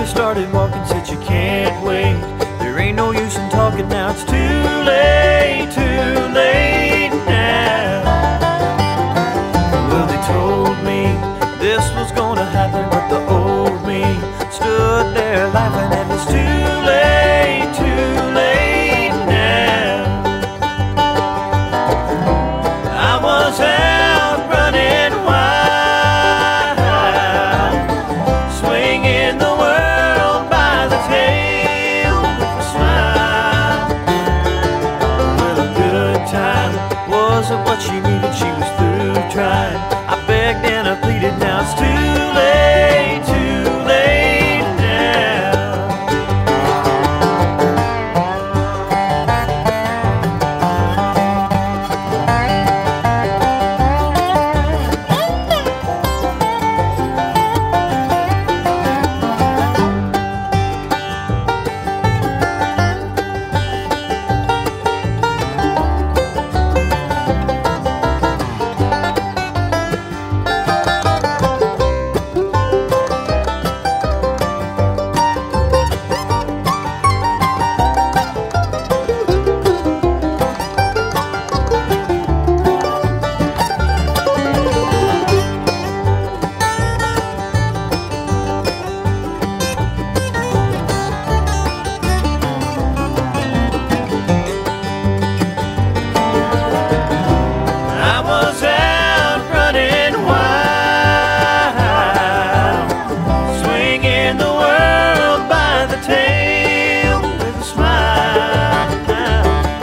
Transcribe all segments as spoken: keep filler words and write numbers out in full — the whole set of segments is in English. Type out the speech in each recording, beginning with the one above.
finally started walking, said she can't wait. There ain't no use in talking now, it's too late, too late now. Well, they told me this was gonna happen, but the old me stood there laughing, and it's too late, too late now. I was out running wild, swinging the world by the tail with a smile. Well, a good time wasn't what she needed, she was through trying. I begged and I pleaded, now it's too late, too late now.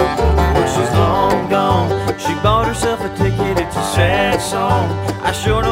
Bought herself a ticket, it's a sad song. I sure don't